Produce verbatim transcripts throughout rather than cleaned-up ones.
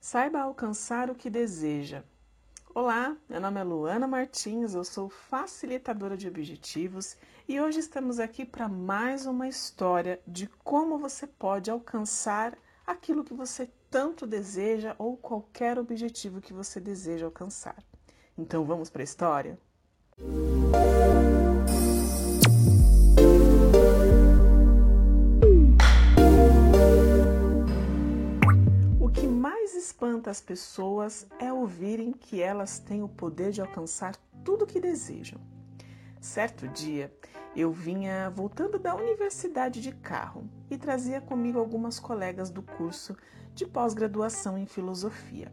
Saiba alcançar o que deseja. Olá, meu nome é Luana Martins, eu sou facilitadora de objetivos e hoje estamos aqui para mais uma história de como você pode alcançar aquilo que você tanto deseja ou qualquer objetivo que você deseja alcançar. Então vamos para a história? O que mais espanta as pessoas é ouvirem que elas têm o poder de alcançar tudo o que desejam. Certo dia, eu vinha voltando da universidade de carro e trazia comigo algumas colegas do curso de pós-graduação em filosofia.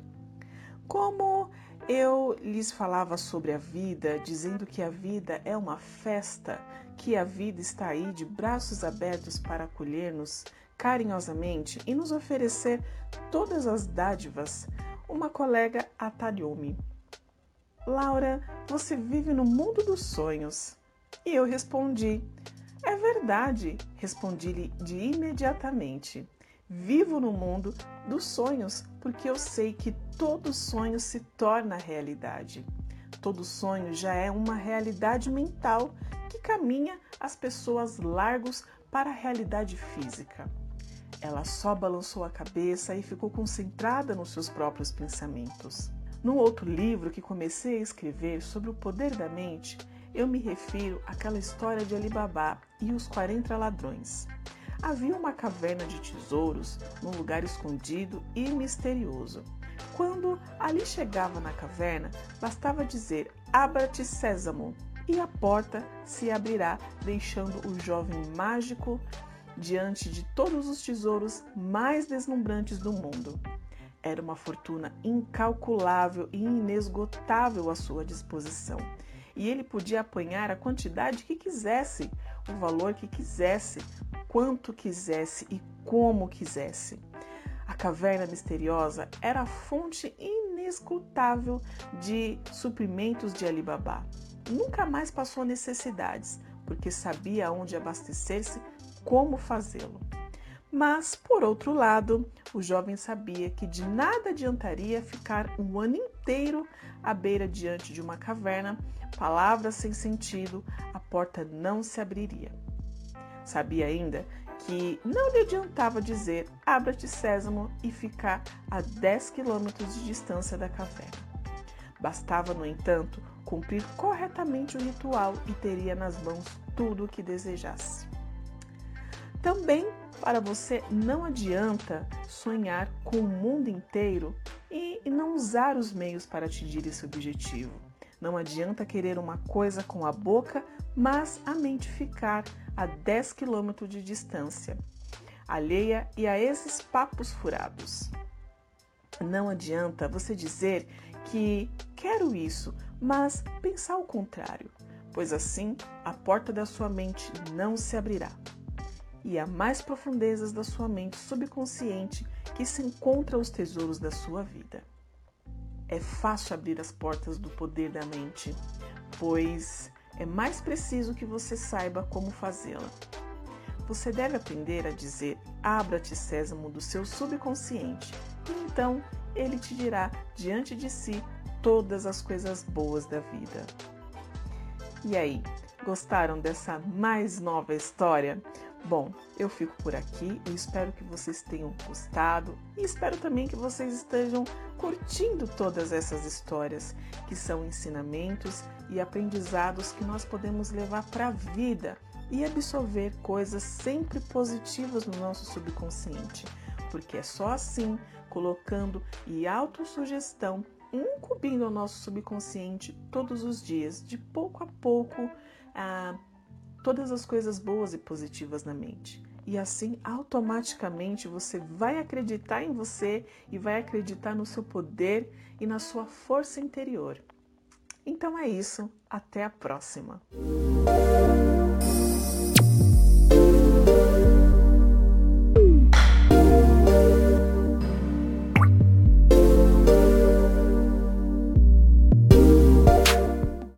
Como eu lhes falava sobre a vida, dizendo que a vida é uma festa, que a vida está aí de braços abertos para acolher-nos carinhosamente e nos oferecer todas as dádivas, uma colega atalhou-me. Laura, você vive no mundo dos sonhos. E eu respondi, é verdade, respondi-lhe de imediatamente. Vivo no mundo dos sonhos porque eu sei que todo sonho se torna realidade. Todo sonho já é uma realidade mental que caminha as pessoas largos para a realidade física. Ela só balançou a cabeça e ficou concentrada nos seus próprios pensamentos. Num outro livro que comecei a escrever sobre o poder da mente, eu me refiro àquela história de Ali Babá e os quarenta ladrões. Havia uma caverna de tesouros num lugar escondido e misterioso. Quando Ali chegava na caverna, bastava dizer "Abra-te, Sésamo", e a porta se abrirá, deixando o jovem mágico diante de todos os tesouros mais deslumbrantes do mundo. Era uma fortuna incalculável e inesgotável à sua disposição, e ele podia apanhar a quantidade que quisesse, o valor que quisesse, quanto quisesse e como quisesse. A caverna misteriosa era a fonte inesgotável de suprimentos de Ali Babá. Nunca mais passou necessidades, porque sabia onde abastecer-se, como fazê-lo. Mas, por outro lado, o jovem sabia que de nada adiantaria ficar um ano inteiro à beira diante de uma caverna, palavras sem sentido, a porta não se abriria. Sabia ainda que não lhe adiantava dizer "Abra-te, Sésamo" e ficar a dez quilômetros de distância da caverna. Bastava, no entanto, cumprir corretamente o ritual e teria nas mãos tudo o que desejasse. Também, para você, não adianta sonhar com o mundo inteiro e não usar os meios para atingir esse objetivo. Não adianta querer uma coisa com a boca, mas a mente ficar a dez quilômetros de distância, alheia e a esses papos furados. Não adianta você dizer que quero isso, mas pensar o contrário, pois assim a porta da sua mente não se abrirá. E há mais profundezas da sua mente subconsciente que se encontram os tesouros da sua vida. É fácil abrir as portas do poder da mente, pois é mais preciso que você saiba como fazê-la. Você deve aprender a dizer "Abra-te, Sésamo" do seu subconsciente, e então ele te dirá diante de si todas as coisas boas da vida. E aí, gostaram dessa mais nova história? Bom, eu fico por aqui, eu espero que vocês tenham gostado e espero também que vocês estejam curtindo todas essas histórias, que são ensinamentos e aprendizados que nós podemos levar para a vida e absorver coisas sempre positivas no nosso subconsciente, porque é só assim, colocando e autossugestão, incumbindo ao nosso subconsciente todos os dias, de pouco a pouco, a todas as coisas boas e positivas na mente. E assim, automaticamente, você vai acreditar em você e vai acreditar no seu poder e na sua força interior. Então é isso. Até a próxima!